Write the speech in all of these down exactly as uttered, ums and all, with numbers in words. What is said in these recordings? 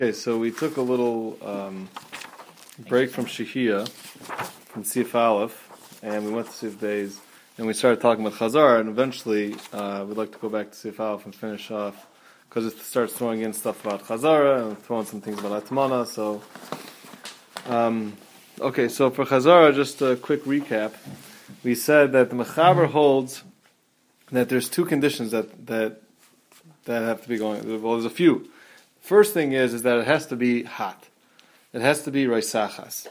Okay, so we took a little um, break from Shehiyah, from Sif Aleph, and we went to Sif Beis, and we started talking about Chazar, and eventually uh, we'd like to go back to Sif Aleph and finish off, because it starts throwing in stuff about Chazara, and throwing some things about Atmana, so... Um, okay, so for Chazara, just a quick recap. We said that the Mechaber holds that there's two conditions that, that, that have to be going, well, there's a few. First thing is, is that it has to be hot. It has to be Raisachas.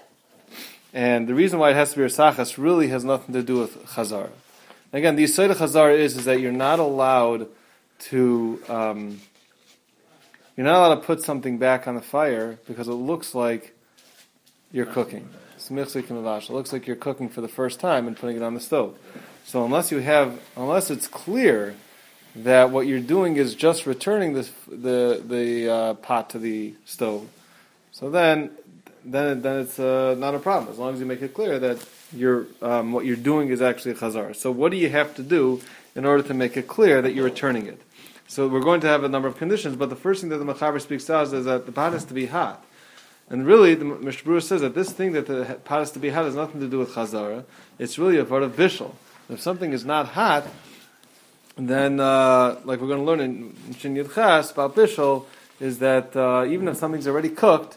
And the reason why it has to be Raisachas really has nothing to do with Chazar. Again, the Yisod of Chazar is, is that you're not allowed to, um, you're not allowed to put something back on the fire because it looks like you're cooking. It looks like you're cooking for the first time and putting it on the stove. So unless you have, unless it's clear that what you're doing is just returning the the the uh, pot to the stove, so then then then it's uh, not a problem as long as you make it clear that you're um, what you're doing is actually a chazar. So what do you have to do in order to make it clear that you're returning it? So we're going to have a number of conditions, but the first thing that the Mechaber speaks out is that the pot has to be hot. And really, the Mishnah Berurah says that this thing that the pot has to be hot has nothing to do with chazara. It's really a part of bishul. If something is not hot, then, uh, like we're going to learn in Shin Yud Chas about bishul, is that uh, even if something's already cooked,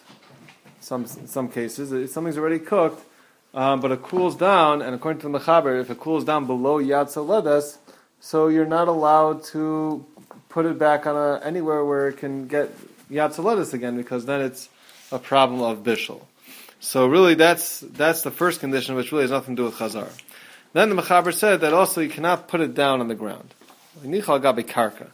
some in some cases, if something's already cooked, um, but it cools down, and according to the Mechaber, if it cools down below Yad Saledas, so you're not allowed to put it back on a, anywhere where it can get Yad Saledas again, because then it's a problem of bishul. So really, that's that's the first condition, which really has nothing to do with chazar. Then the Mechaber said that also you cannot put it down on the ground. Nichal gabi karka,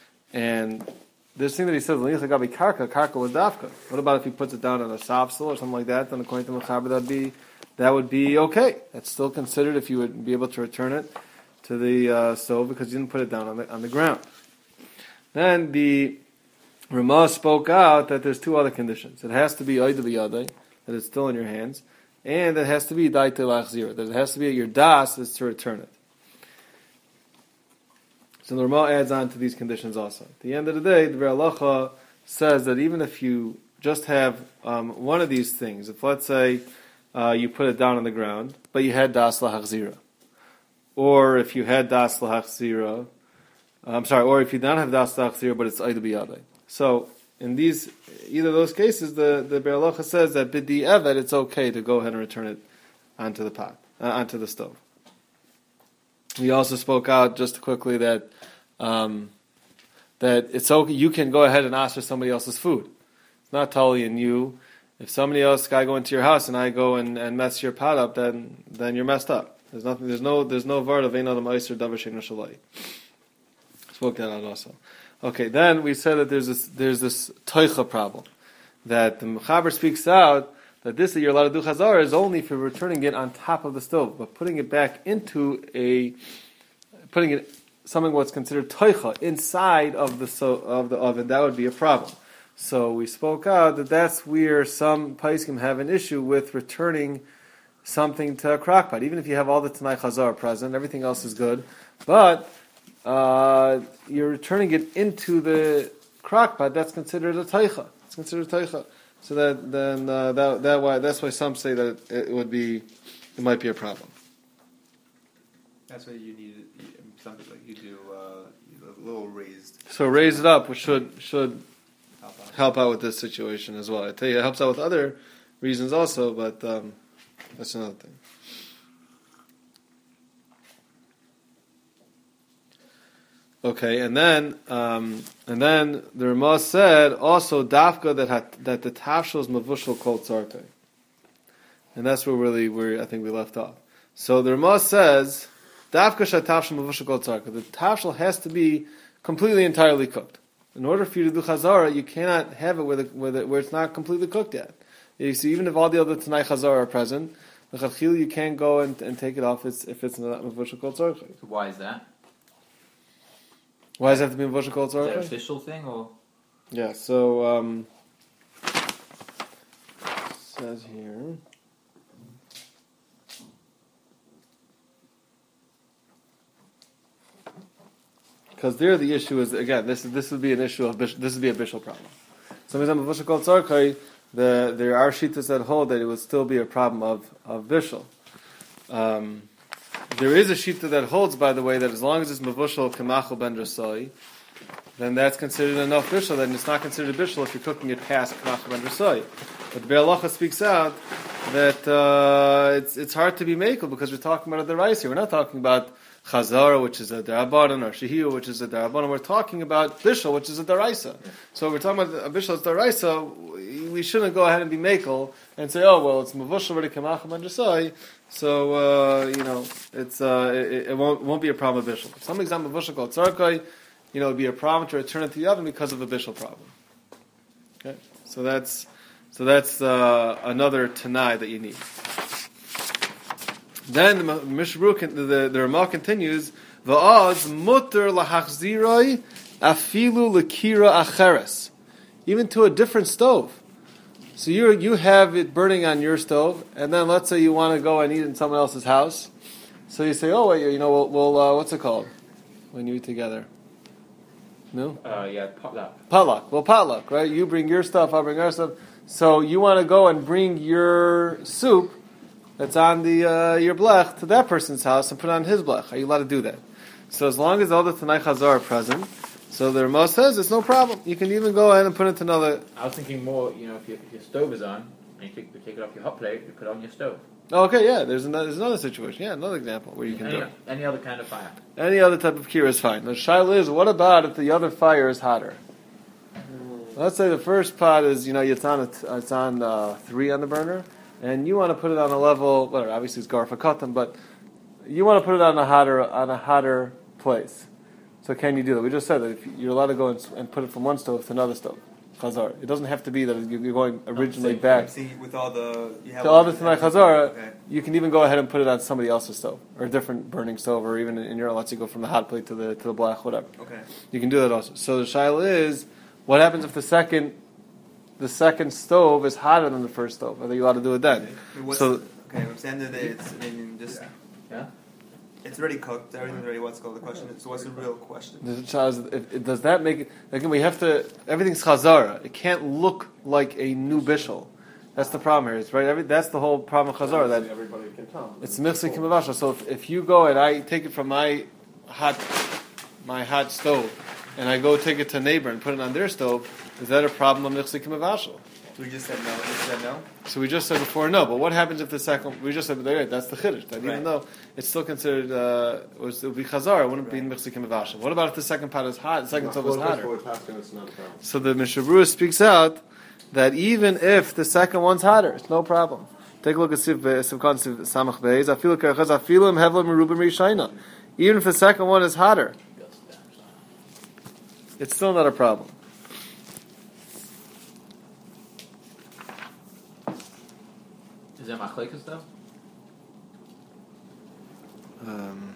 and this thing that he says, nichal gabi karka, karka was dafka. What about if he puts it down on a safsel or something like that? Then according to the Mechaber, that'd be that would be okay. That's still considered if you would be able to return it to the uh, stove because you didn't put it down on the on the ground. Then the Ramah spoke out that there's two other conditions. It has to be oida b'yadai, that it's still in your hands, and it has to be daite lachzira, that it has to be at your das is to return it. So the Ramah adds on to these conditions also. At the end of the day, the Biur Halacha says that even if you just have um, one of these things, if let's say uh, you put it down on the ground, but you had das lachzira, or if you had das lachzira, I'm sorry, or if you don't have das lachzira, but it's oida b'yadai. So, in these, either of those cases, the, the Biur Halacha says that b'di evet, it's okay to go ahead and return it onto the pot, uh, onto the stove. We also spoke out just quickly that um, that it's okay, you can go ahead and ask for somebody else's food. It's not totally in you. If somebody else, I go into your house and I go and, and mess your pot up, then then you're messed up. There's nothing. There's no. There's no vart of ein adam oiser davar she'eino shalai. Spoke that out also. Okay, then we said that there's this there's this toicha problem, that the Mechaber speaks out that this that you're allowed to do chazar is only for returning it on top of the stove, but putting it back into a putting it something what's considered toicha inside of the so, of the oven, that would be a problem. So we spoke out that that's where some poskim have an issue with returning something to a crockpot, even if you have all the Tanai chazar present, everything else is good, but Uh, you're returning it into the crockpot. That's considered a teicha. It's considered a teicha. So that then uh, that that why that's why some say that it, it would be it might be a problem. That's why you need something like you do uh, a little raised. So raise it up, which should should help out. help out with this situation as well. I tell you, it helps out with other reasons also, but um, that's another thing. Okay, and then um, and then the Ramah said also dafka that had, that the tafshel is mavushal kol tzartei, and that's where really where I think we left off. So the Ramah says dafka shat tafshel mavushal kol tzartei. The tafshel has to be completely entirely cooked. In order for you to do chazara, you cannot have it with it, with it where it's not completely cooked yet. You see, even if all the other tanai chazara are present, the chachil you can't go and, and take it off if it's, if it's not mavushal kol tzartei. So why is that? Why does it have to be mavushal kol tzartei? Is that an official thing or? Yeah, so um, it says here. Because there the issue is again this is this would be an issue of this would be a bishul problem. Some example, Mavusha Kol Tzarkai, the there are shittas that hold that it would still be a problem of of bishul. Um, there is a shita that holds, by the way, that as long as it's mavushal kemachal ben rasoi, then that's considered enough bishul. Then it's not considered bishul if you're cooking it past kemachal ben rasoi. But the Be'er Halacha speaks out that uh, it's it's hard to be makel because we're talking about a deraisa. We're not talking about Chazara, which is a derabanan, or Shehiu, which is a derabanan. We're talking about bishul, which is a deraisa. So we're talking about a bishul as deraisa. We shouldn't go ahead and be makel and say, oh well, it's mavushal already kemachal ben rasoi. So uh, you know, it's uh, it, it won't won't be a problem of bishul. If some example mavushal called tzarkai, you know, it'd be a problem to return it to the oven because of a bishul problem. Okay, so that's so that's uh, another tanai that you need. Then the Mishru, the the Ramah continues, va'az muter lahachziroi afilu lekira acheres, even to a different stove. So you you have it burning on your stove, and then let's say you want to go and eat in someone else's house. So you say, oh wait, you know, we'll, we'll uh, what's it called when you eat together? No? Uh, yeah, potluck. Potluck. Well, potluck, right? You bring your stuff, I'll bring our stuff. So you want to go and bring your soup that's on the uh, your blech to that person's house and put it on his blech. Are you allowed to do that? So as long as all the Tanai Chazar are present, so the Ramah says it's no problem. You can even go ahead and put it to another. I was thinking more, you know, if, you, if your stove is on and you take, you take it off your hot plate, you put it on your stove. Oh, okay, yeah. There's another, there's another situation. Yeah, another example where you can any, do it. Any other kind of fire. Any other type of kira is fine. The shaila is, what about if the other fire is hotter? Let's say the first pot is, you know, it's on a, it's on uh, three on the burner, and you want to put it on a level. Well, obviously it's garfa katan, but you want to put it on a hotter on a hotter place. So can you do that? We just said that if you're allowed to go and, and put it from one stove to another stove. Chazar. It doesn't have to be that you're going originally no, back. See, with all the you have to all the Tanai Chazara, okay. You can even go ahead and put it on somebody else's stove, or a different burning stove, or even in your, let's say, go from the hot plate to the to the black, whatever. Okay. You can do that also. So the shaila is, what happens if the second the second stove is hotter than the first stove? Are they allowed to do it then? Okay, so okay, I'm saying that it's I mean just yeah. yeah? It's already cooked. Everything's ready. What's called the question? So what's the real question? The child is, if, if, does that make it? Again, we have to. Everything's chazara. It can't look like a new bishul. That's the problem here. It's right. Every, that's the whole problem of chazara. That everybody can tell. It's mixing kimavasha. So if, if you go and I take it from my hot my hot stove and I go take it to a neighbor and put it on their stove, is that a problem of mixing kimavasha? We just said no. We said no. So we just said before no, but what happens if the second? We just said that's the chiddush. That right. Even though it's still considered, uh, it, was, it would be chazar, it wouldn't be mechzikim avasha. What about if the second pot is hot? The second stove is hotter. So the Mishabura speaks out that even if the second one's hotter, it's no problem. Take a look at Siv Sivkon Samach Beis. Afilu kerachaz afilu hevla merubim rishayna. Even if the second one is hotter, it's still not a problem. Is that machlekes though? Um,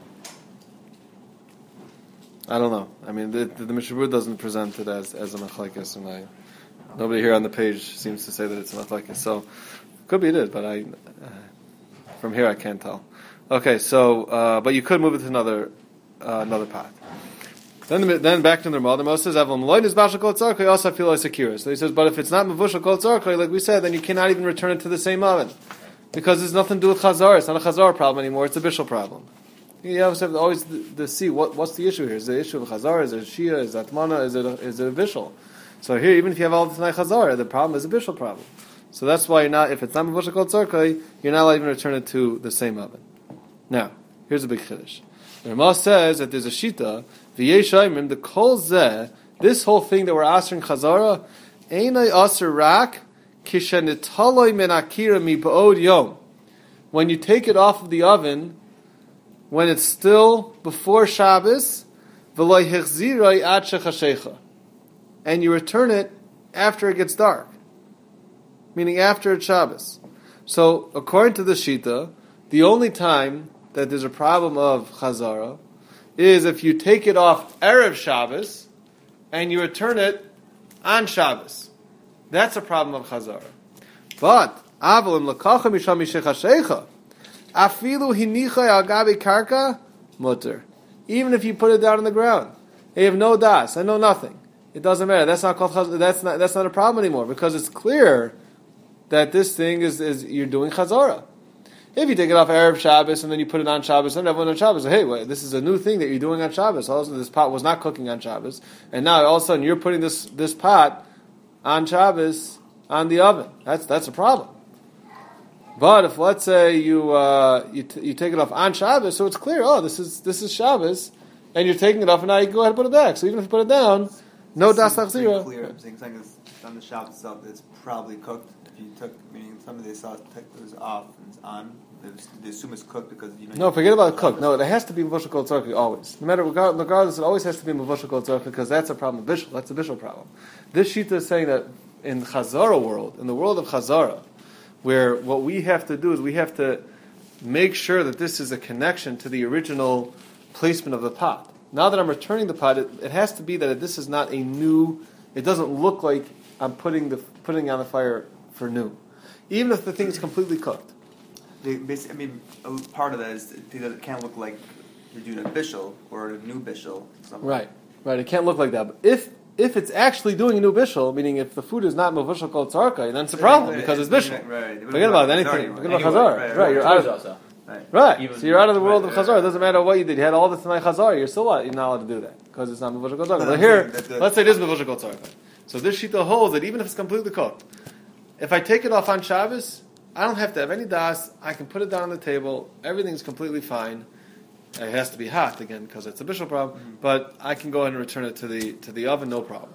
I don't know. I mean, the, the, the Mishabur doesn't present it as, as a machlekes, and I, nobody here on the page seems to say that it's a machlekes. So, could be it is, but I, uh, from here I can't tell. Okay, so, uh, but you could move it to another, uh, another pot. Then, the, then back to the Ramah. The Ramah says, "Avlam loy nizbashal kol tzarkei also feel like secure." So he says, but if it's not mavushal kol tzarkei, like we said, then you cannot even return it to the same oven. Because there's nothing to do with chazar. It's not a chazar problem anymore. It's a bishul problem. You always have to always the, the see what, what's the issue here. Is the issue of chazar? Is it a shia? Is it atmana? Is it a, is it a bishul? So here, even if you have all the tanai chazar, the problem is a bishul problem. So that's why you're not. If it's not mavushal kol tzarkei, you're not allowed to even return it to the same oven. Now, here's a big chiddush. The Ramah says that there's a shita v'yeshayim the kol zeh. This whole thing that we're asking chazara, einay aser rak. When you take it off of the oven, when it's still before Shabbos, and you return it after it gets dark, meaning after it's Shabbos. So, according to the Shita, the only time that there's a problem of Chazara is if you take it off Erev Shabbos and you return it on Shabbos. That's a problem of chazara. But avalim lakacha misham mishechashecha afilu hinicha al gabi karka mutter. Even if you put it down on the ground, you have no das, I know nothing. it doesn't matter. That's not called chaz- that's not that's not a problem anymore because it's clear that this thing is, is you're doing chazara. If you take it off Erev Shabbos and then you put it on Shabbos, and everyone on Shabbos say, hey, wait, this is a new thing that you're doing on Shabbos. Also, this pot was not cooking on Shabbos, and now all of a sudden you're putting this, this pot on Shabbos on the oven. That's that's a problem. But if let's say you uh, you, t- you take it off on Shabbos, so it's clear. Oh, this is this is Shabbos, and you're taking it off, and now you can go ahead and put it back. So even if you put it down, no das zero. Clear. I'm saying something is on the Shabbos itself. It's probably cooked. If you took, meaning some of the sauce it was off and it's on. They assume it's cooked because you know. No, forget about cooked. No, it has to be mevushal kol tzorchi always. No matter regardless, it always has to be mevushal kol tzorchi because that's a problem. Bishul, that's a bishul problem. This shita is saying that in Chazara world, in the world of Chazara, where what we have to do is we have to make sure that this is a connection to the original placement of the pot. Now that I'm returning the pot, it, it has to be that this is not a new. It doesn't look like I'm putting the putting on the fire for new, even if the thing is completely cooked. They I mean, a part of that is that it can't look like you're doing a bishul or a new bishul. Right, right. It can't look like that. But if if it's actually doing a new bishul, meaning if the food is not mevushal kol tzarka, then it's a problem because it's bishul. Right. Forget about anything. Forget about chazar. Right, right. You're out of, right. right. So you're out of the world of chazar. It doesn't matter what you did. You had all the Tanai chazar. You're still you're not allowed to do that because it's not mevushal kol tzarka. But here, let's say it is mevushal kol tzarka. So this shita holds that even if it's completely cooked, if I take it off on Shabbos, I don't have to have any das. I can put it down on the table. Everything's completely fine. It has to be hot again because it's a bishul problem. Mm-hmm. But I can go ahead and return it to the to the oven, no problem.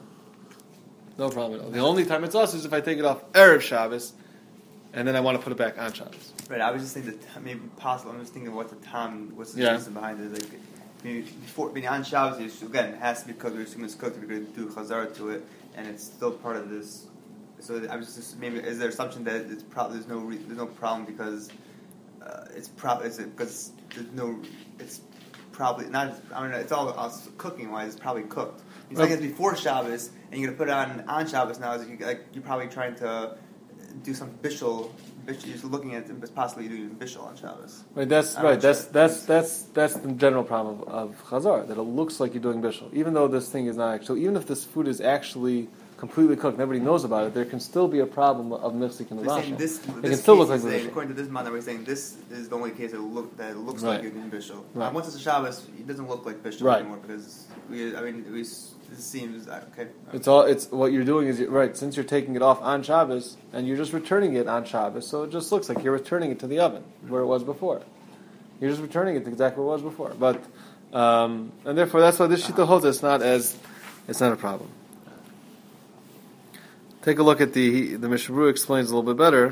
No problem at all. The only time it's us is if I take it off Erev Shabbos, and then I want to put it back on Shabbos. Right. I was just thinking that maybe possible. I'm just thinking what the time, what's the yeah. reason behind it. Like maybe before, being on Shabbos, again, it has to be cooked. We assume it's cooked. We're going to do chazar to it, and it's still part of this. So I was just maybe is there assumption that it's probably there's no re, there's no problem because uh, it's probably is it because there's no it's probably not I mean it's all uh, cooking wise it's probably cooked. It's like it's before Shabbos and you're gonna put it on on Shabbos now. Is you, like you're probably trying to do some bishul. You're just looking at it, possibly doing bishul on Shabbos. Right. That's I'm right. That's sure. that's that's that's the general problem of, of chazar that it looks like you're doing bishul, even though this thing is not actually. Even if this food is actually completely cooked and everybody knows about it, there can still be a problem of mixing and lavasha. This, it this can still look like saying, bishul. according to this man, we're saying this is the only case that, look, that it looks right. like you're doing bishul. Right. Uh, once it's a Shabbos, it doesn't look like bishul right. anymore because we. I mean, we. It seems okay. It's all. It's what you're doing is right. Since you're taking it off on Shabbos and you're just returning it on Shabbos, so it just looks like you're returning it to the oven mm-hmm. where it was before. You're just returning it to exactly where it was before. But um, and therefore that's why this shita holds. It's not as. It's not a problem. Take a look at the the Mishnah Berurah explains a little bit better,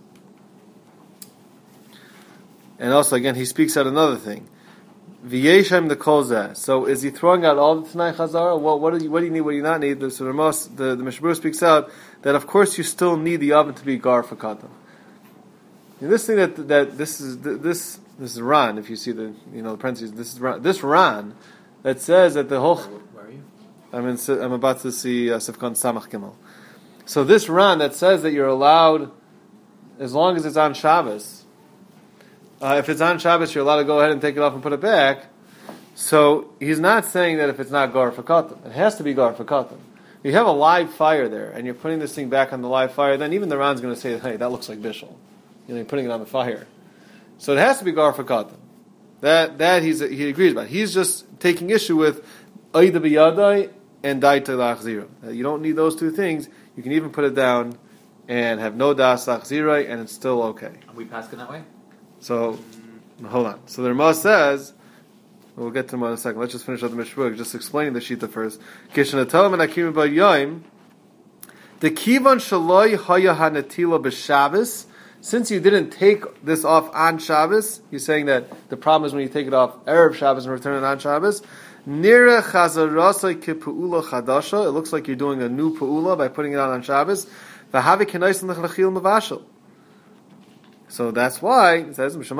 and also again he speaks out another thing. V'yeshem the kolzeh. So is he throwing out all the Tanai Chazara? What what do you what do you need? What do you not need? So the most the the Mishnah Berurah speaks out that of course you still need the oven to be gar for katan. This thing that that this is this this is Ran. If you see the you know the parentheses, this is Ran, this Ran that says that the whole. Where are you? I'm in, I'm about to see uh, Sifkan Samach Gimel. So this Ran that says that you're allowed, as long as it's on Shabbos, uh, if it's on Shabbos, you're allowed to go ahead and take it off and put it back. So he's not saying that if it's not gar for katan, it has to be gar for katan. You have a live fire there, and you're putting this thing back on the live fire. Then even the Ran's going to say, "Hey, that looks like bishul." You know, you're putting it on the fire, so it has to be gar for katan. That that he's he agrees about. He's just taking issue with aida biyadai and daita lachzira. You don't need those two things. You can even put it down and have no das lachzira, and it's still okay. Are we passing that way? So, hold on. So the Ramah says, we'll get to them in a second. Let's just finish up the Mishnah Berurah, just explaining the Shita first. Kishanatolim and Akim b'yoyim, the kivan shaloi haya hanatila b'Shabbos. Since you didn't take this off on Shabbos, you're saying that the problem is when you take it off Erev Shabbos and return it on Shabbos. Nira chazarasai kipu'ula chadasha. It looks like you're doing a new pu'ula by putting it on on Shabbos. V'havi kenais l'chlachil mavashel. So that's why it says so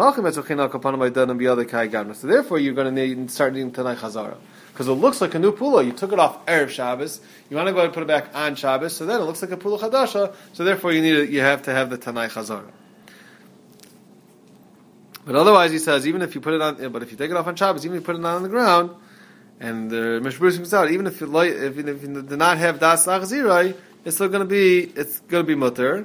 therefore you're going to need start needing Tanai Chazara because it looks like a new pula. You took it off Erev Shabbos. You want to go ahead and put it back on Shabbos. So then it looks like a pula chadasha. So therefore you need it, you have to have the Tanai Chazara. But otherwise he says even if you put it on, but if you take it off on Shabbos, even if you put it on the ground, And the Mishnah Berurah comes out, even if you like, if you, if you do not have das lachzirai, it's still going to be it's going to be mutter.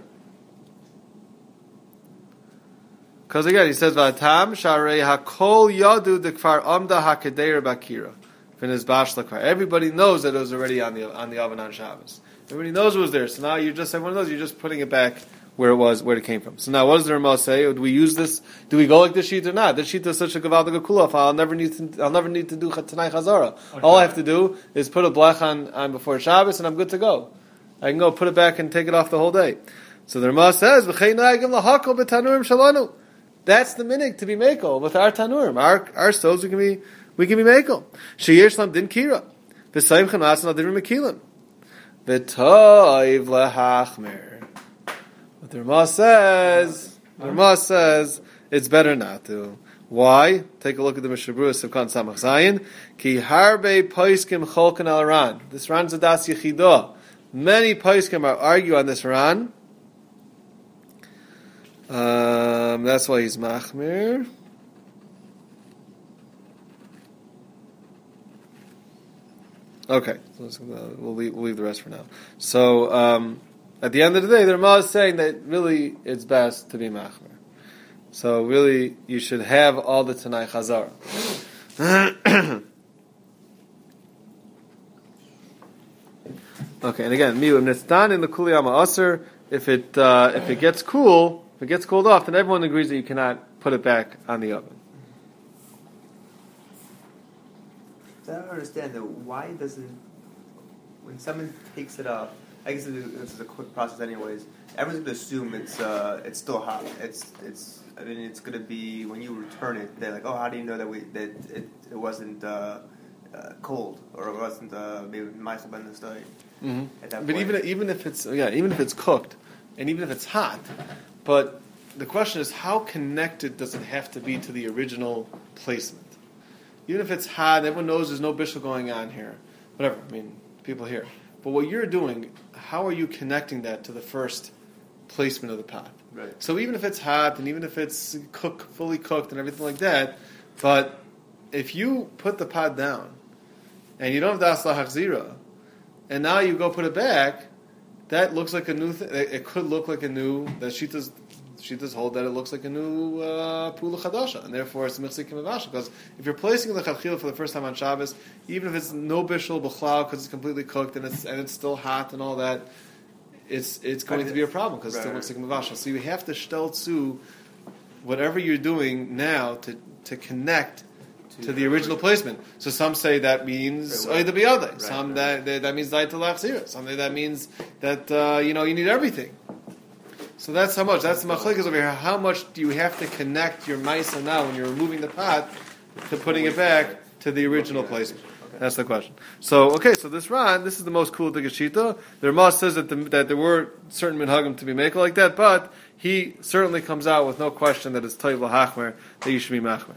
Because again, he says v'atam sharei hakol yadu dekfar amda hakedeir bakira v'nizbash lakvar. Everybody knows that it was already on the on the oven on Shabbos. Everybody knows it was there. So now you just everyone knows you're just putting it back where it was, where it came from. So now, what does the Ramah say? Do we use this? Do we go like this sheet or not? This sheet is such a gavaldig kulaf. I'll never need to. I'll never need to do Tanai Chazara. All I have to do is put a blech on, on before Shabbos, and I'm good to go. I can go put it back and take it off the whole day. So the Ramah says, "V'chei na'agim lahakol b'tanurim shalanu." That's the minig to be makel with our tanurim, our our stoves. We can be we can be makel. Sheyesh lam din kira v'sayimchan asan al din mekilim v'toiv lehachmer. But the Ramah says, the Ramah says it's better not to. Why? Take a look at the Mishnah Berurah Sivkan Samach Zayin. Ki harbe poiskim cholkan al ran. This ran's a das yechidah. Many poiskim are argue on this ran. Um, that's why he's machmir. Okay, so let's, uh, we'll leave, we'll leave the rest for now. So. Um, At the end of the day, the Ramah is saying that really it's best to be machmer. So really, you should have all the Tanai Chazar. Okay, and again, miu nitzdan in the kuliyama aser. If it uh, if it gets cool, if it gets cooled off, then everyone agrees that you cannot put it back on the oven. So I don't understand though. Why doesn't when someone takes it off? I guess this is a quick process, anyways. Everyone's going to assume it's uh, it's still hot. It's it's. I mean, it's going to be when you return it. They're like, oh, how do you know that we that it, it wasn't uh, uh, cold or it wasn't uh, maybe Michael Ben the study at that But point. even even if it's yeah, even if it's cooked, and even if it's hot, but the question is, how connected does it have to be to the original placement? Even if it's hot, everyone knows there's no bishul going on here. Whatever. I mean, people here. But what you're doing, how are you connecting that to the first placement of the pot? Right. So even if it's hot and even if it's cook, fully cooked and everything like that, but if you put the pot down and you don't have the asla hachzira, and now you go put it back, that looks like a new thing. It could look like a new, that Shitas, Shitas hold that it looks like a new uh, Pula Chadasha, and therefore it's Michzik Kimavasha. Because if you're placing the Chadchil for the first time on Shabbos, even if it's no bishul b'chlal because it's completely cooked and it's and it's still hot and all that, it's it's going to be a problem because right, it still Michzik Kimavasha. So you have to shtel tzu whatever you're doing now to to connect to the original placement. So some say that means right, oida biyadai. right, Some right. that that, that means daita lachzira. Some that means that uh, you know you need everything. So that's how much. That's the machlikas over here. How much do you have to connect your maisa now when you're removing the pot to putting it back to the original placement? Okay. That's the question. So okay, so this ran, this is the most cool Digashita. The Ramah says that the, that there were certain minhagim to be made like that, but he certainly comes out with no question that it's toiv lahachmer that you should be machmer.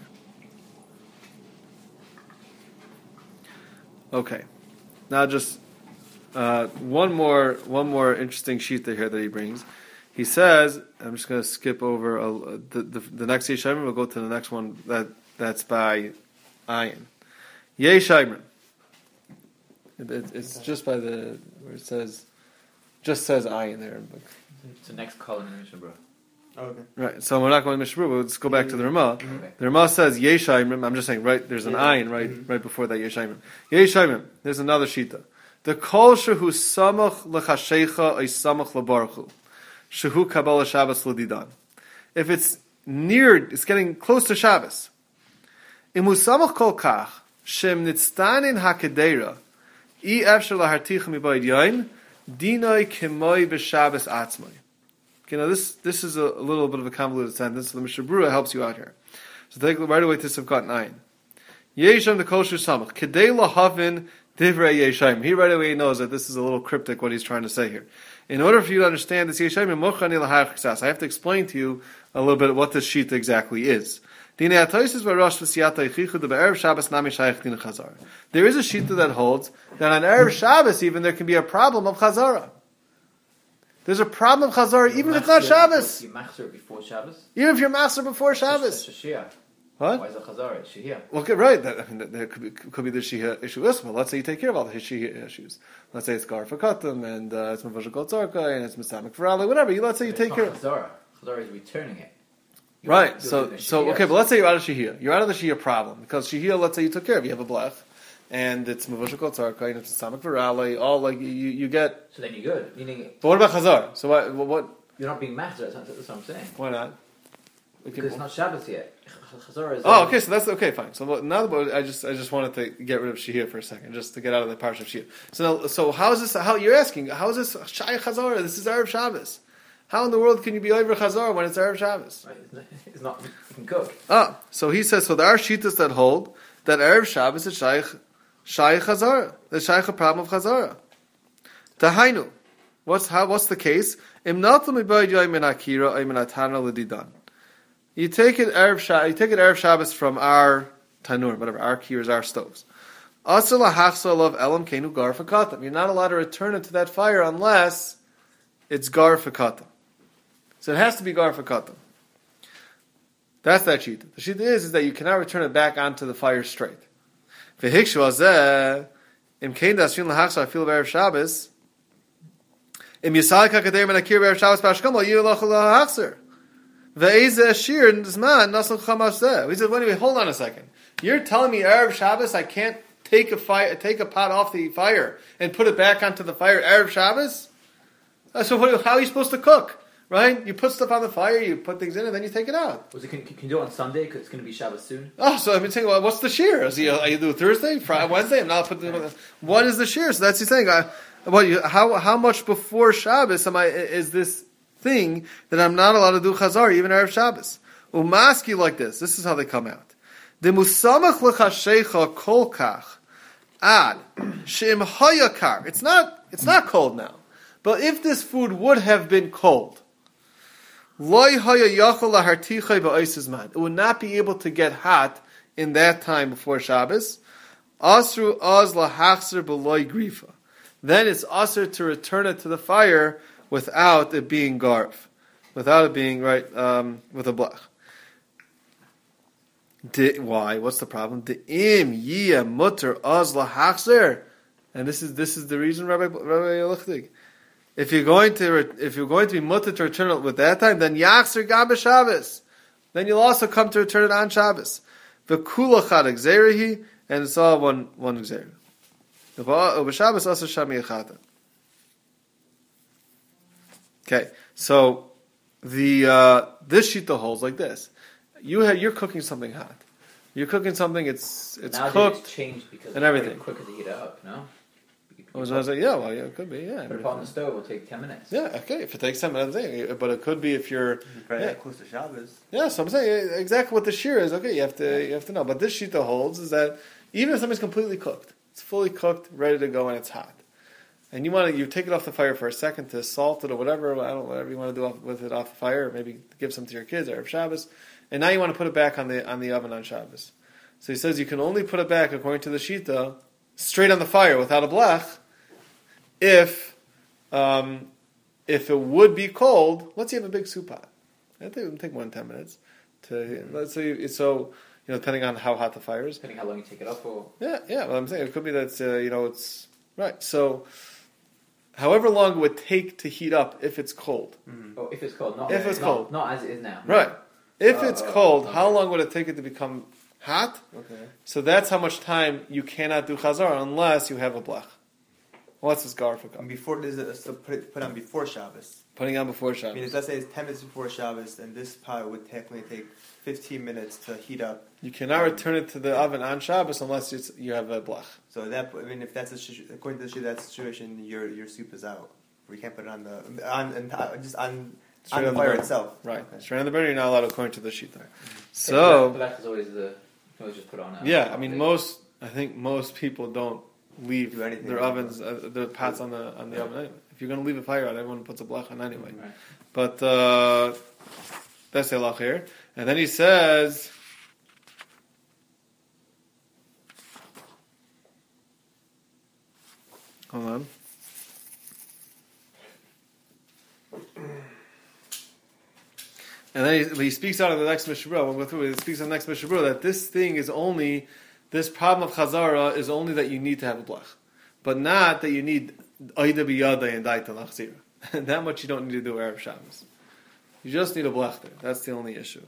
Okay, now just uh, one more one more interesting shita here that he brings. He says, I'm just going to skip over a, the, the the next Yeshayim. We'll go to the next one that that's by Ayin. Yeshayim. It, it, it's just by the where it says, just says Ayin there. It's the next column in Mishnah Berurah. Oh, okay. Right. So we're not going to Mishnah Berurah. Let's go back to the Ramah. Okay. The Ramah says Yeshayim. I'm just saying. Right. There's an Yeah. Ayin right Mm-hmm. right before that Yeshayim. Yeshayim. There's another shita. The kol shehu samach lechashecha ay samach lebaruchu. Shehu Kabbalah Shabbos L'didan. If it's near, it's getting close to Shabbos. Imu samach kol kach, shem nitztanin hakedera, I efshar lahartich mibayid yain, dinoi kimoi b'Shabbos atzmoi. Okay, now this, this is a, a little bit of a convoluted sentence, so the Mishnah Berurah helps you out here. So take right away to Sivkat nine. Yeshayim the kol shu samach, kedei lahavin divrei Yeshayim. He right away knows that this is a little cryptic what he's trying to say here. In order for you to understand this Yeshayim, I have to explain to you a little bit what this sheet exactly is. There is a sheet that holds that on Erev Shabbos even there can be a problem of Chazara. There's a problem of Chazara even if it's not Shabbos. You machzer before Shabbos? Even if you're master before Shabbos. Shashia. What? Why is it Chazara? It's Shihiyah. Well, okay, right. That, I mean, that, that could be could be the shihiyah issue. Well, let's say you take care of all the shihiyah issues. Let's say it's gar for katam and uh, it's mavashal kol tzarka and it's misamik for ali, whatever. You let's say you But take it's care. not of Chazara. Chazara is returning it. You Right. want to do So the so Shihiyah. okay, but let's say you're out of shihiyah. You're out of the shihiyah problem because shihiyah. Let's say you took care of. You have a blech, and it's mavashal kol tzarka and it's misamik for ali. All like you you get. So then you're good. Meaning, But what about chazar? So what? What? you're not being master. That's, that's what I'm saying. Why not? We can- Because it's not Shabbos yet. Chazara is. Oh, um, okay, so that's okay, fine. So now, the, I just I just wanted to get rid of shihiyah for a second, just to get out of the parsha of shihiyah. So now, so how is this? How you're asking? How is this Shai Chazara? This is Erev Shabbos. How in the world can you be over Chazara when it's Erev Shabbos? Right, it's not- It's not. You can cook. Ah, so he says. So there are shitas that hold that Erev Shabbos is Shai Shai Chazara, the Shai problem of Chazara. Tahainu, what's how? What's the case? Im natam ibayid yoy min akira ay min atana l'didan. You take it Erev Shabbos, you take it Erev Shabbos from our tanur, whatever, our kiers, our stoves. Asr lahachsa of elam kenu gar fakatam. You're not allowed to return it to that fire unless it's gar fakatam. So it has to be gar fakatam. That's that sheet. The sheet is, is that you cannot return it back onto the fire straight. V'hikshu azeh, im kein das shin lahachsa afil Erev Shabbos, im yisalik hakader min akir Erev Shabbos b'ashkam lo yilach lahachser. He said, well, anyway, hold on a second. You're telling me Erev Shabbos I can't take a fire, take a pot off the fire and put it back onto the fire Erev Shabbos? Uh, so what, how are you supposed to cook? Right? You put stuff on the fire, you put things in, and then you take it out. Was it? Can, can you do it on Sunday because it's going to be Shabbos soon? Oh, so I've been saying, well, what's the shear? Is he, are you do Thursday, Friday, Wednesday? I'm not putting. What is the shear? So that's he's saying. I, well, you, how how much before Shabbos am I? Is this thing that I'm not allowed to do chazar even Erev Shabbos? Umaski like this. This is how they come out. The musamach lechashecha kol kach ad sheim hayakar. It's not. It's not cold now. But if this food would have been cold, loy haya yachol lahartichay ba'osis man. It would not be able to get hot in that time before Shabbos. Asru az lahachzer b'loy grifa. Then it's asr to return it to the fire without it being garf, without it being right um, with a blach. The, why? What's the problem? The im yia mutter az lahachzer, and this is this is the reason, Rabbi Rabbi Lichtig. If you're going to if you're going to be mutter to return it with that time, then yachzer gab Shabbos. Then you'll also come to return it on Shabbos. V'kula chad exerihi, and it's all one one exeri. Shabbos also shami echata. Okay, so the uh, this shita holds like this. You have, you're cooking something hot. You're cooking something. It's it's Nowadays cooked it's changed because and it's everything. very quicker to heat it up. No. I was, I was like, yeah, well, yeah, it could be, yeah. Put it on the stove. It'll take ten minutes. Yeah, okay. If it takes time, I'm saying, but it could be if you're Right, yeah. close to Shabbos. Yeah, so I'm saying exactly what the shear is. Okay, you have to you have to know. But this shita holds is that even if something's completely cooked, it's fully cooked, ready to go, and it's hot, and you want to you take it off the fire for a second to salt it or whatever, I don't know, whatever you want to do off, with it off the fire, or maybe give some to your kids or Shabbos, and now you want to put it back on the on the oven on Shabbos. So he says you can only put it back according to the shita straight on the fire without a blech. If um, if it would be cold, let's say you have a big soup pot. I think it would take more than ten minutes. To let's say so, you know, depending on how hot the fire is. Depending how long you take it up for. Yeah, yeah. Well, I'm saying it could be that uh, you know it's right. So, however long it would take to heat up if it's cold. Mm-hmm. Oh, if it's cold, not If it's not, cold. not as it is now. Right. If Uh, it's uh, cold, okay. how long would it take it to become hot? Okay. So that's how much time you cannot do chazar unless you have a blech. What's this garfika? And before this, is so put it, put on before Shabbos. Putting on before I mean, Shabbos. if let's say it's ten minutes before Shabbos, then this pot would technically take fifteen minutes to heat up. You cannot return it to the oven on Shabbos unless it's, you have a blech. So that I mean, if that's a, situ- according to the, that situation, your your soup is out. Or you can't put it on the on and uh, just on Straight on on the the fire burner. itself. Right. Okay. Straight on the burner, you're not allowed according to the shita. Black, So, black is always the. You can always just put it on. a- yeah, I mean, on most, I think most people don't leave Do anything their with ovens, uh, their pots on the on the oven anyway. If you're going to leave a fire out, everyone puts a blech on anyway. Right. But uh, that's the halach here. And then he says, hold on. And then he, he speaks out of the next Mishabura. We'll go through it. He speaks on the next Mishabura that this thing is only, this problem of Chazara is only that you need to have a blech. But not that you need Oida B'yada and Daita Lachzira. That much you don't need to do Erev Shabbos. You just need a blech there. That's the only issue.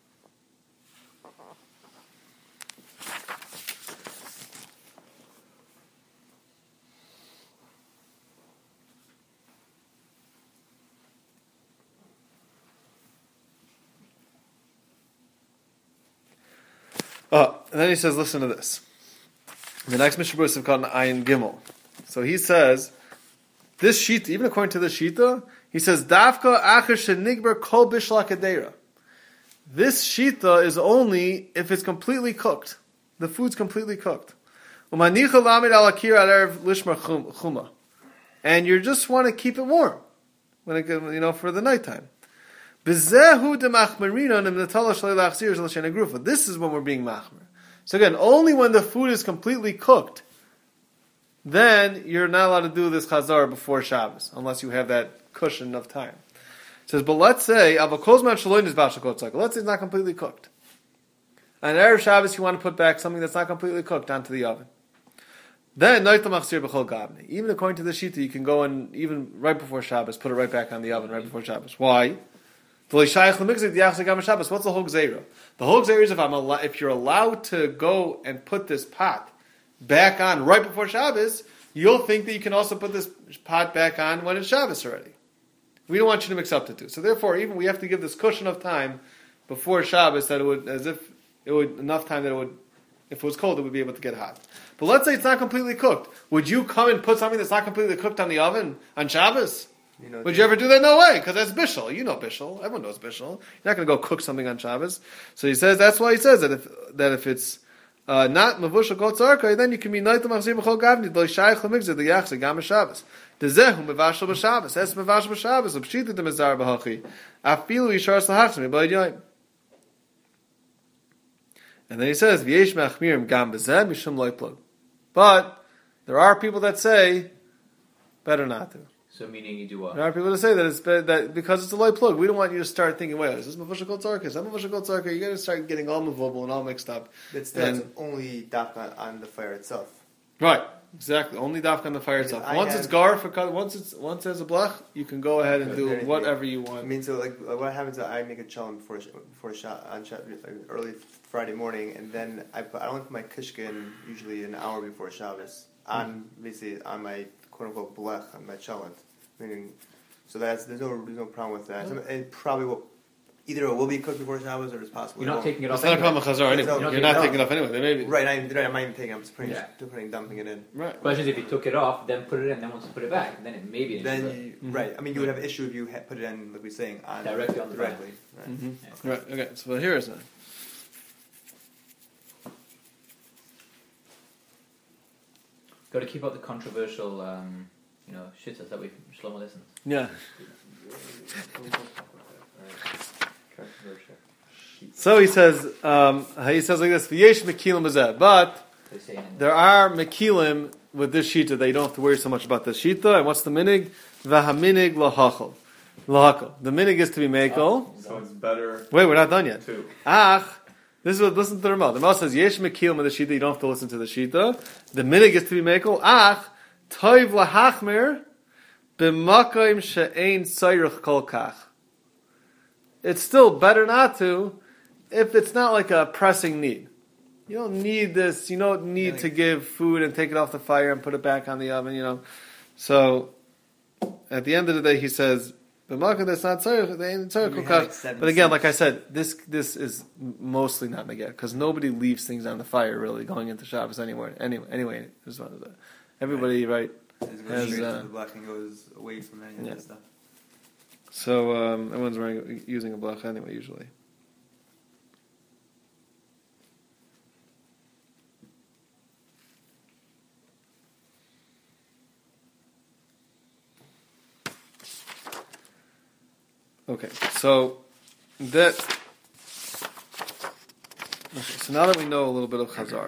Oh, and then he says, listen to this. The next Mishabura is called Ayin Gimel. So he says, this Shita, even according to this Shita, he says, Dafka Acher Shenigber Kol Bishla Kadeira. This Shita is only if it's completely cooked. The food's completely cooked. Umanicha Lamed Alakir Arev Lishmar Chuma. And you just want to keep it warm, when it, you know, for the nighttime. This is when we're being machmer. So again, only when the food is completely cooked, then you're not allowed to do this chazar before Shabbos, unless you have that cushion of time. It says, but let's say, let's say it's not completely cooked. On Erev Shabbos, you want to put back something that's not completely cooked onto the oven. Then, even according to the Shita, you can go and, even right before Shabbos, put it right back on the oven right before Shabbos. Why? What's the whole gzeira? The whole gzeira is if, I'm al- if you're allowed to go and put this pot back on right before Shabbos, you'll think that you can also put this pot back on when it's Shabbos already. We don't want you to mix up the two. So therefore, even we have to give this cushion of time before Shabbos that it would, as if it would, enough time that it would, if it was cold, it would be able to get hot. But let's say it's not completely cooked. Would you come and put something that's not completely cooked on the oven on Shabbos? You know, would you ever do that? No way, because that's bishul. You know bishul. Everyone knows bishul. You're not going to go cook something on Shabbos. So he says that's why he says that if that if it's uh, not mavushal kol tzarkai, then you can be neitam machzir b'chol gavni lo shayich lemigzir the yachzir gam Shabbos. Dezehu mevashal b'Shabbos. That's mevashal b'Shabbos. L'pshita de mezar b'hachi. Afilu yishar slahachzim b'ayid yoyim. And then he says v'yesh machmirim gam b'zeh mishum loyplug. But there are people that say better not to. So meaning you do what? There are people that say that it's better, that because it's a light plug, we don't want you to start thinking, wait, is this Mavushal Kol Tzarka? Is that Mavushal Kol Tzarka? You got to start getting all movable and all mixed up. That's, that's and, only dafka on the fire itself. Right, exactly. Only dafka on the fire itself. I once have, it's gar for once it's once there's a blach, you can go ahead and do whatever you want. I mean, so like what happens? Is I make a challah before before a shot on shot, like early Friday morning, and then I put, I only put my kishka in usually an hour before Shabbos on mm. basically on my quote unquote blech on my challah. Meaning, so that's there's no there's no problem with that. So it probably will either it will be cooked before Shabbos or it's possible. You're not taking it off. It's not a problem with chazar anyway. No, you're, you're not taking it off anyway. They may be. Right, I, right, I'm not even taking it. I'm just putting, yeah. just putting dumping it in. Right. Question is if you took it off, then put it in, then once you put it back, then it may be an then issue. You, mm-hmm. Right. I mean, you would have an issue if you had put it in, like we were saying, on directly on the directly. Right. Mm-hmm. Yeah. Right. Okay. So well, here is it. Got to keep up the controversial, um, you know, shittas that we Shlomo listens. Yeah. So he says, um, he says like this: "V'yesh mekilim b'zeh," but there are mekilim with this shita that you don't have to worry so much about this shita. And what's the minig? V'haminig lahachol, lahachol. The minig is to be mekel. So it's better. Wait, we're not done yet. Too. Ach, this is what, listen to the Ramah. The Ramah says yesh mekilim with the shita. You don't have to listen to the shita. The minig is to be mekel. Ach, toiv lahachmer. B'makayim she'ein tzayruch kol kach. It's still better not to if it's not like a pressing need. You don't need this. You don't need yeah, like, to give food and take it off the fire and put it back on the oven. You know. So at the end of the day, he says b'makayim that's not tzayruch. They ain't tzayruch kol kach. Like but again, like I said, this this is mostly not neged because nobody leaves things on the fire really going into Shabbos anywhere. Anyway, anyway, everybody right. It goes straight uh, to the black and goes away from any of yeah. that stuff. So um, everyone's wearing, using a blach anyway, usually. Okay, so that. Okay, so now that we know a little bit of Chazara.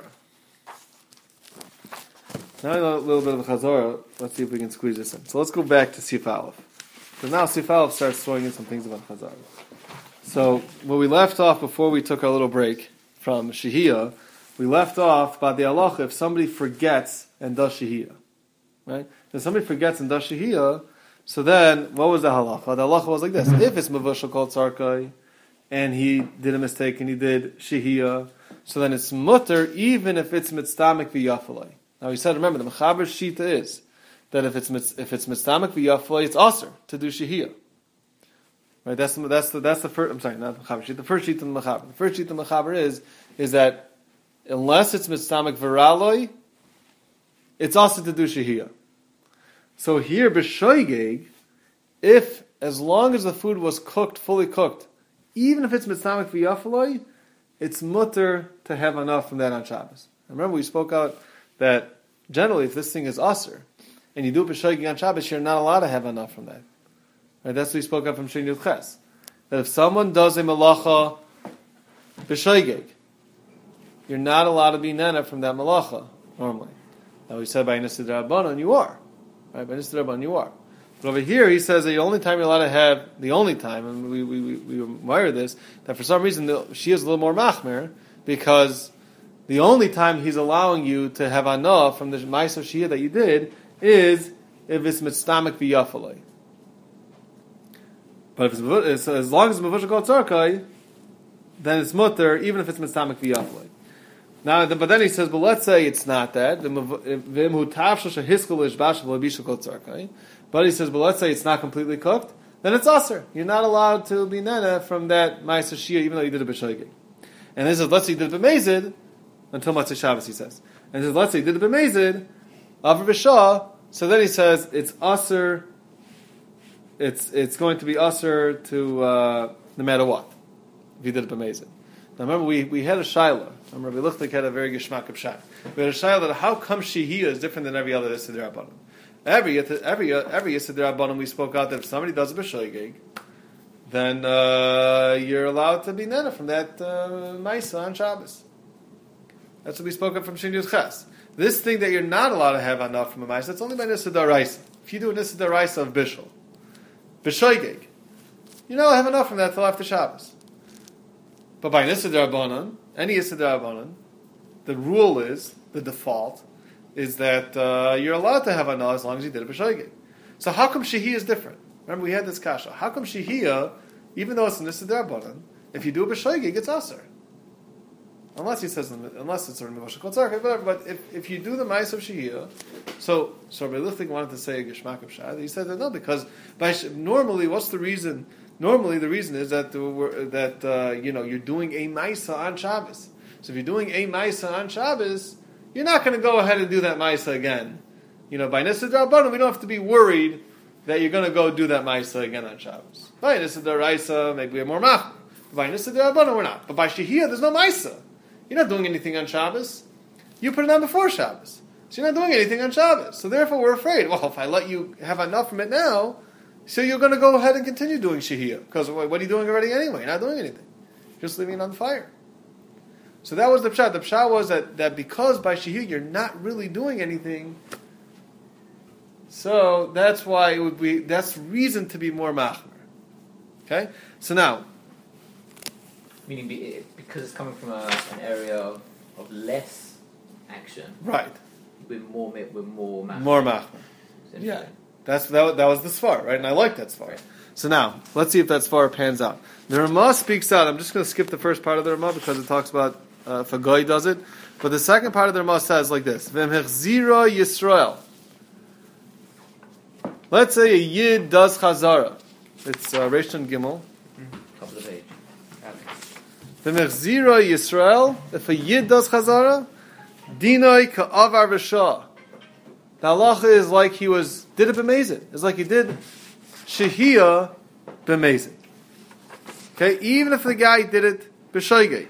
Now we know a little bit of Chazara, let's see if we can squeeze this in. So let's go back to Sif Aleph. Because now Sif Aleph starts throwing in some things about Chazara. So, where we left off before we took our little break from Shehiyah, we left off by the halacha if somebody forgets and does Shehiyah. Right? If somebody forgets and does Shehiyah, so then, what was the halacha? The halacha was like this. If it's Mavushal called Tzarkai, and he did a mistake and he did Shehiyah, so then it's mutter even if it's Mitztamik v'yafalei. Now he said, remember, the Mechaber Shita is that if it's if it's Mitztamik v'yafalei, it's aser to do Shehiyah. Right? That's the, that's the, that's the first, I'm sorry, not the Mechaber Shita, the first Shita in the Mechaber. The first Shita in the Mechaber is, is that unless it's Mitztamik v'raloi, it's aser to do Shehiyah. So here, b'shoigeg, if, as long as the food was cooked, fully cooked, even if it's mitzamik v'yafaloi, it's mutter to have enough from that on Shabbos. Remember, we spoke out that generally, if this thing is aser, and you do it b'shoigeg on Shabbos, you're not allowed to have enough from that. Right? That's what we spoke out from Shein Yud Ches. That if someone does a malacha b'shoigeg, you're not allowed to be nana from that malacha, normally. Now we said by Nisid Rabbanan, you are. Right, by Nisid Rabbanan, you are. But over here, he says that the only time you're allowed to have, the only time, and we we, we, we admire this, that for some reason the, she is a little more machmer, because the only time he's allowing you to have anah from the Ma'aser Shehiyah that you did is if it's mitztamik v'yafalei. But if it's, as long as it's mavushal kol tzarkai, then it's mutter, even if it's mitztamik v'yafalei. Now, but then he says, but let's say it's not that. But he says, but let's say it's not completely cooked, then it's aser. You're not allowed to be nana from that Ma'aser Shehiyah, even though you did it b'shoigeg. And he says, let's say you did it b'mezid, until Matzah Shabbos, he says. And he says, let's say you did it b'mezid, avar b'shah, so then he says, it's aser, it's it's going to be aser to, uh, no matter what, if you did it b'mezid. Now remember, we, we had a shaila. Remember, Rabbi Lichtek had a very geshmak of shak. We had a shaila that how come Shehiyah is different than every other Yisod Rabbanim. Every every every Yisod Rabbanim we spoke out that if somebody does a b'shoigeg, then uh, you're allowed to be nana from that uh, ma'isa on Shabbos. That's what we spoke of from Shein Yud Ches. This thing that you're not allowed to have enough from a ma'isa, that's only by Nisid Daraisa. If you do a Nisid Daraisa of bishul, b'shoigeg, you don't have enough from that till after Shabbos. But by Nisid Rabbanan, any Nisid Rabbanan, the rule is, the default, is that uh, you're allowed to have anah as long as you did it b'shoigeg. So how come Shehiyah is different? Remember, we had this kasha. How come Shehiyah, even though it's a Nisid Rabbanan, if you do it b'shoigeg, it's aser? Unless he says, unless it's a Mivashal Kol Tzarkai, whatever. But if, if you do the Ma'aser of Shehiyah, so so Rabbi Lichtek wanted to say a Geshmak of Shad. He said that no, because by, normally, what's the reason? Normally, the reason is that the, that uh, you know you're doing a Ma'aser on Shabbos. So if you're doing a Ma'aser on Shabbos, you're not going to go ahead and do that Ma'aser again. You know, by Nisid Rabbanan, we don't have to be worried that you're going to go do that Ma'aser again on Shabbos. By Nisid Daraisa, maybe we're more mach. By Nisid Rabbanan, we're not. But by Shehiyah, there's no Ma'aser. You're not doing anything on Shabbos. You put it on before Shabbos. So you're not doing anything on Shabbos. So therefore we're afraid, well, if I let you have enough from it now, so you're going to go ahead and continue doing Shehiyah. Because what are you doing already anyway? You're not doing anything. You're just leaving it on fire. So that was the pshat. The pshat was that, that because by Shehiyah you're not really doing anything, so that's why it would be, that's reason to be more machmer. Okay? So now, meaning be, because it's coming from a, an area of, of less action. Right. With more, with more machmer. More machmer. Yeah. That's, that, that was the svar, right? And I like that svar. Right. So now, let's see if that svar pans out. The Ramah speaks out. I'm just going to skip the first part of the Ramah because it talks about uh, if a guy does it. But the second part of the Ramah says like this. V'mhechzira Yisrael. Let's say a Yid does Chazara. It's uh, Reish and Gimel. Couple of age. V'mechzira Yisrael. If a Yid does Chazara, Dinoi ka'avar v'shah. The halacha is like he was did it b'mezid. It's like he did Shehiyah b'mezid. Okay, even if the guy did it b'shoigeg.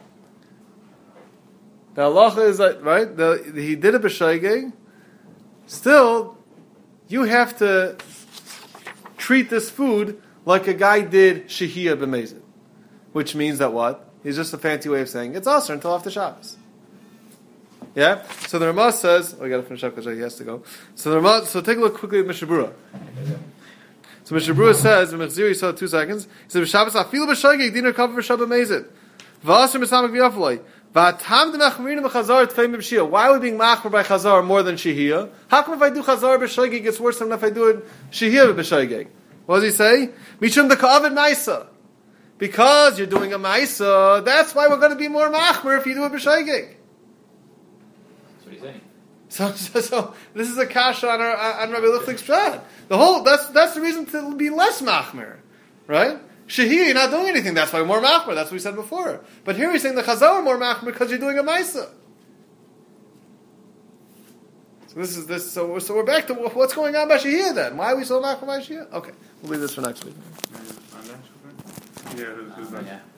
The halacha is that right. The, he did it b'shoigeg. Still, you have to treat this food like a guy did Shehiyah b'mezid, which means that what? It's just a fancy way of saying it's aser until after Shabbos. Yeah? So the Ramah says, oh, we got to finish up because he has to go. So the Ramah, so take a look quickly at Mishabura. So Mishnah Berurah says, in Mechzir, you saw two seconds, he said, Shabbos afilu b'shoigeg, dinner cover for Shabbat mezid. V'asher misamak v'yafloi. V'atam d'mechmarina b'chazar t'feim b'shia. Why are we being machmer by chazar more than shihiyah? How come if I do chazar b'shoigeg, it's worse than if I do it shihiyah b'shoigeg? What does he say? Mishum d'ka'avid ma'isa. Because you're doing a ma'isa, that's why we're going to be more machmer if you do it b'shoigeg. That's what he's saying. So, so, so, this is a kasha on, our, on Rabbi Lichlik's pshat. The whole, that's, that's the reason to be less machmer, right? Shehiyah, you're not doing anything, that's why more machmer, that's what we said before. But here he's saying the chazar are more machmer because you're doing a maisa. So this is this, so, so we're back to what's going on by Shehiyah then. Why are we so machmer by Shehiyah? Okay, we'll leave this for next week. Yeah, who's, who's Um, next? yeah.